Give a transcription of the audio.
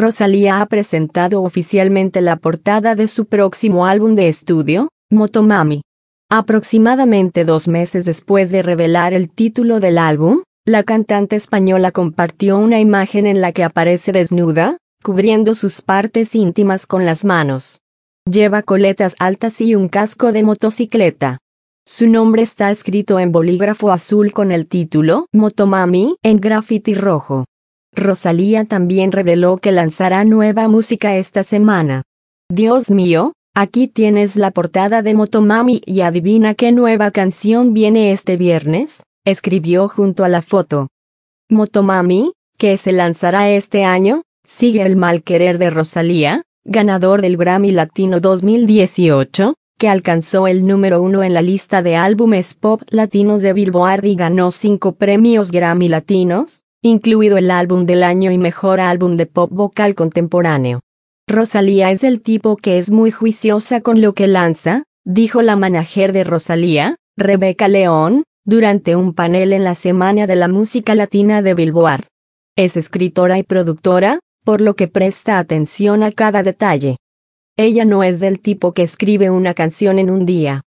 Rosalía ha presentado oficialmente la portada de su próximo álbum de estudio, Motomami. Aproximadamente 2 meses después de revelar el título del álbum, la cantante española compartió una imagen en la que aparece desnuda, cubriendo sus partes íntimas con las manos. Lleva coletas altas y un casco de motocicleta. Su nombre está escrito en bolígrafo azul con el título Motomami en grafiti rojo. Rosalía también reveló que lanzará nueva música esta semana. Dios mío, aquí tienes la portada de Motomami y adivina qué nueva canción viene este viernes, escribió junto a la foto. Motomami, que se lanzará este año, sigue el mal querer de Rosalía, ganador del Grammy Latino 2018, que alcanzó el número 1 en la lista de álbumes pop latinos de Billboard y ganó 5 premios Grammy Latinos, incluido el álbum del año y mejor álbum de pop vocal contemporáneo. Rosalía es el tipo que es muy juiciosa con lo que lanza, dijo la manager de Rosalía, Rebeca León, durante un panel en la Semana de la Música Latina de Billboard. Es escritora y productora, por lo que presta atención a cada detalle. Ella no es del tipo que escribe una canción en un día.